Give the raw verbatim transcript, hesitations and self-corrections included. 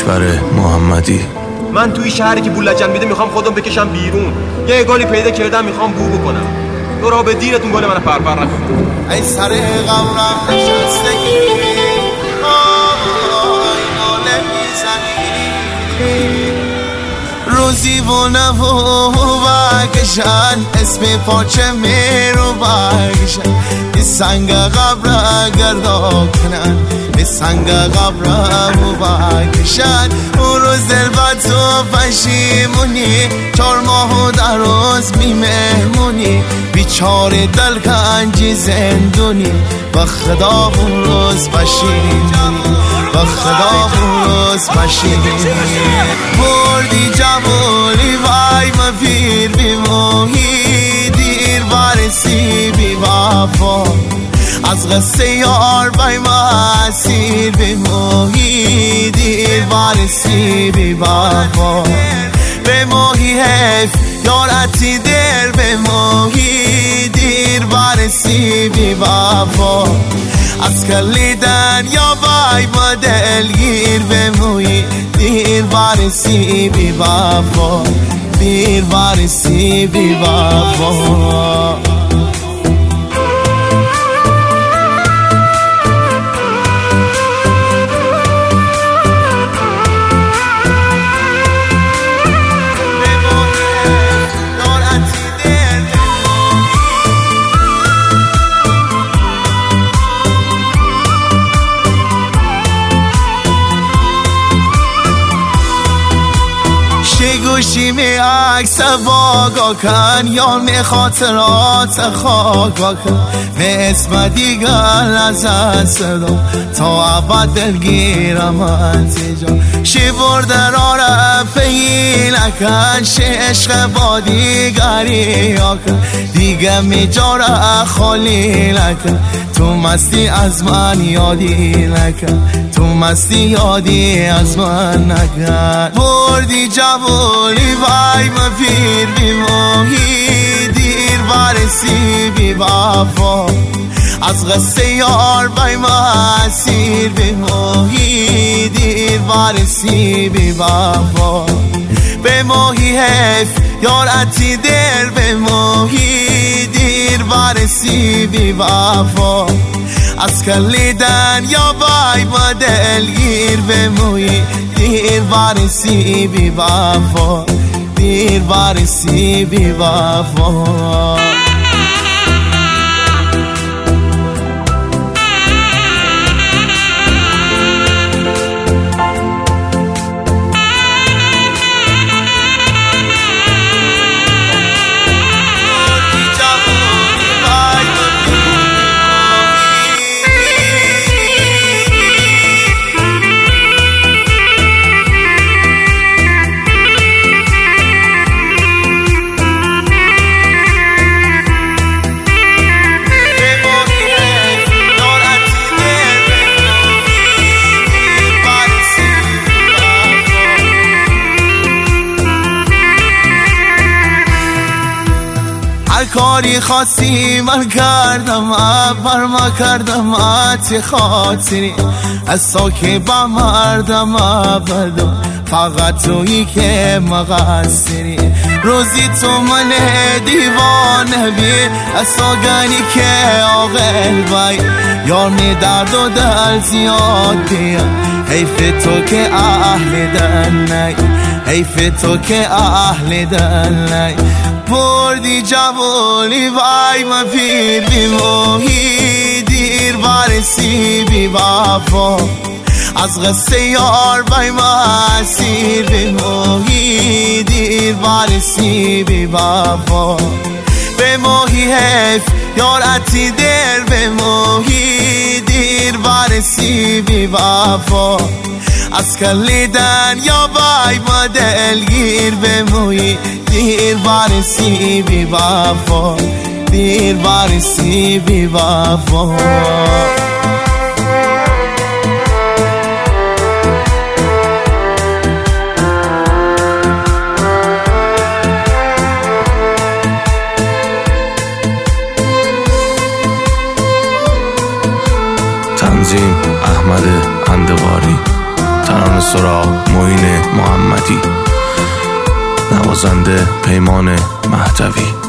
کشور محمدی. من توی شهری که بولجن میده میخوام خودم بکشم بیرون. یه گلی پیدا کردم میخوام بو بکنم. تو را به دیرتون گل من پرپر نکنم. ای سر قبرم نشستگی آی ناله میزنی روزی و نبو بکشن اسم پاچه میرو بکشن به سنگ قبر گردا کنن به سنگ قبرم بکشن اون روز دل با تو پشیمونی چار ماه و در روز میمهمونی بیچاره دلکنجی زندونی با خدا اون روز پشیمونی با خدا اون روز پشیمونی بردی جوانی وای ما پیر بیموهی دیر برسی بی وفا از قصه یار بای ما اسیر بیموهی دیر برسی بی وفا به ماهی حیف یارتی در به ماهی دیر برسی بی وفا از کلیدن یا بای ما دلگیر به موی دیر برسی بی وفا دیر برسی بی وفا گوشی می عکس واگا کن یا می خاطرات خاگا کن می اسم دیگر از صدا تا عبد دلگیرم انتیجا شی برده را رفعی نکن شی عشق با دیگری کن دیگه می جاره خالی نکن تو مستی از من یادی نکن تو مستی یادی از من نکن بردی جوانی وای ما پیر بیموهی دیر برسی بی وفا از قصه یار بای ما اسیر بیموهی دیر برسی بی وفا به ماهی حیف یارتی در به ماهی دیر برسی بی وفا از کلیدن یا بای ما دلگیر به موی دیر برسی بی وفا دیر برسی بی وفا کاری خاصی من کردم بر ما کردم تی خاطری از ساکه با مردم بدم فقط تویی که مقصری روزی تو من دیوانه بی از ساگانی که آقل بای یار می درد و دل زیاد بیا حیف تو که اهل دل نی حیف تو که اهل دل نی بردی جوانی وای ما پیر بیموهی دیر برسی بی وفا از قصه یار بای ما اسیر بیموهی دیر برسی بی وفا به ماهی حیف یارتی در به ماهی دیر برسی بی وفا از کلیدن یا بای ما دلگیر به موی دیر برسی بی وفا دیر برسی بی وفا تنظیم احمد اندواری، ترانه ترانه سرا معین محمدی، نوازنده پیمان مهدوی.